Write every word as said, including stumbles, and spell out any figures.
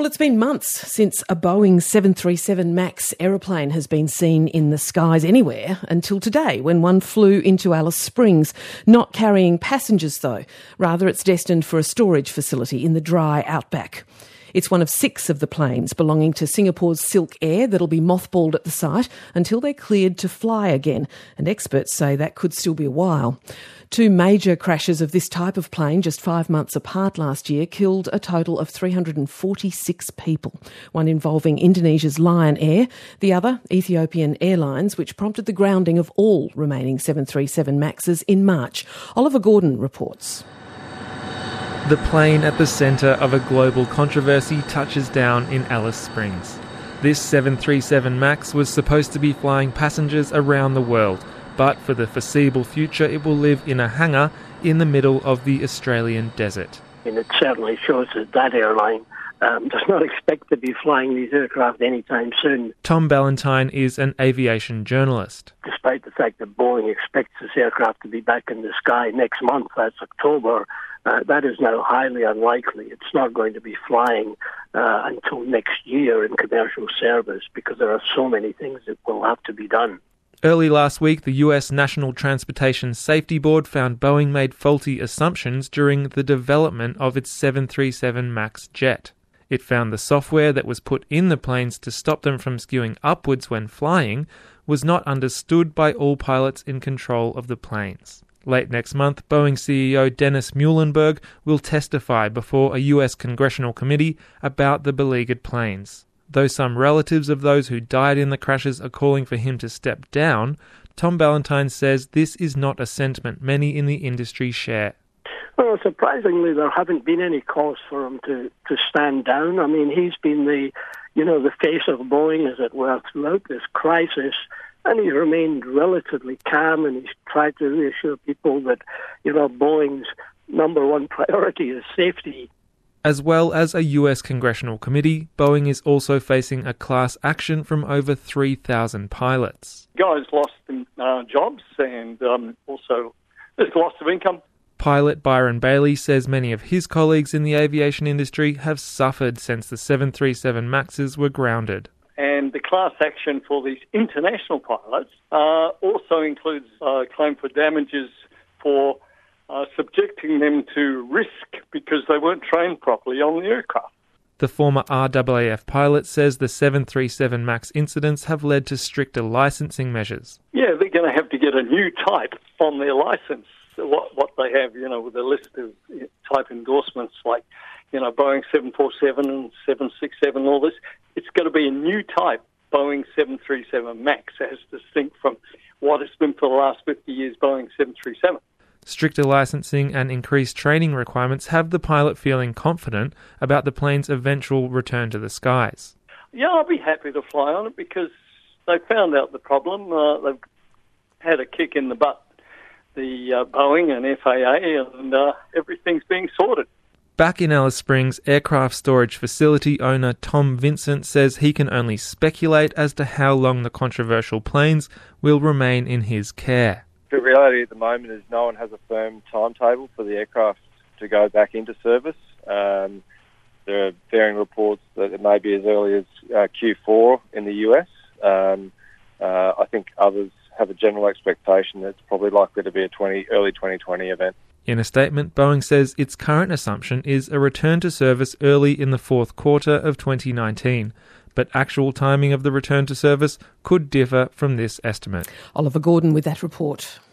Well, it's been months since a Boeing seven thirty-seven MAX aeroplane has been seen in the skies anywhere until today, when one flew into Alice Springs, not carrying passengers though. Rather, it's destined for a storage facility in the dry outback. It's one of six of the planes belonging to Singapore's Silk Air that'll be mothballed at the site until they're cleared to fly again, and experts say that could still be a while. Two major crashes of this type of plane just five months apart last year killed a total of three hundred forty-six people, one involving Indonesia's Lion Air, the other Ethiopian Airlines, which prompted the grounding of all remaining seven thirty-seven MAXes in March. Oliver Gordon reports. The plane at the centre of a global controversy touches down in Alice Springs. This seven thirty-seven MAX was supposed to be flying passengers around the world, but for the foreseeable future it will live in a hangar in the middle of the Australian desert. And it certainly shows that that airline um, does not expect to be flying these aircraft anytime soon. Tom Ballantyne is an aviation journalist. Despite the fact that Boeing expects this aircraft to be back in the sky next month, that's October, uh, that is now highly unlikely. It's not going to be flying uh, until next year in commercial service because there are so many things that will have to be done. Early last week, the U S National Transportation Safety Board found Boeing made faulty assumptions during the development of its seven thirty-seven MAX jet. It found the software that was put in the planes to stop them from skewing upwards when flying was not understood by all pilots in control of the planes. Late next month, Boeing C E O Dennis Muilenburg will testify before a U S congressional committee about the beleaguered planes. Though some relatives of those who died in the crashes are calling for him to step down, Tom Ballantyne says this is not a sentiment many in the industry share. Well, surprisingly, there haven't been any calls for him to, to stand down. I mean, he's been the, you know, the face of Boeing, as it were, throughout this crisis, and he's remained relatively calm, and he's tried to reassure people that, you know, Boeing's number one priority is safety. As well as a U S congressional committee, Boeing is also facing a class action from over three thousand pilots. Guys lost uh, jobs and um, also there's loss of income. Pilot Byron Bailey says many of his colleagues in the aviation industry have suffered since the seven thirty-seven MAXes were grounded. And the class action for these international pilots uh, also includes a claim for damages for Uh, subjecting them to risk because they weren't trained properly on the aircraft. The former R A A F pilot says the seven thirty-seven MAX incidents have led to stricter licensing measures. Yeah, they're going to have to get a new type on their license. So what, what they have, you know, with a list of type endorsements like, you know, Boeing seven forty-seven and seven sixty-seven, all this, it's got to be a new type Boeing seven thirty-seven MAX as distinct from what it's been for the last fifty years Boeing seven thirty-seven. Stricter licensing and increased training requirements have the pilot feeling confident about the plane's eventual return to the skies. Yeah, I'll be happy to fly on it because they found out the problem. Uh, they've had a kick in the butt, the uh, Boeing and F A A, and uh, everything's being sorted. Back in Alice Springs, aircraft storage facility owner Tom Vincent says he can only speculate as to how long the controversial planes will remain in his care. The reality at the moment is no one has a firm timetable for the aircraft to go back into service. Um, there are varying reports that it may be as early as uh, Q four in the U S. Um, uh, I think others have a general expectation that it's probably likely to be a twenty, early twenty twenty event. In a statement, Boeing says its current assumption is a return to service early in the fourth quarter of twenty nineteen. But actual timing of the return to service could differ from this estimate. Oliver Gordon with that report.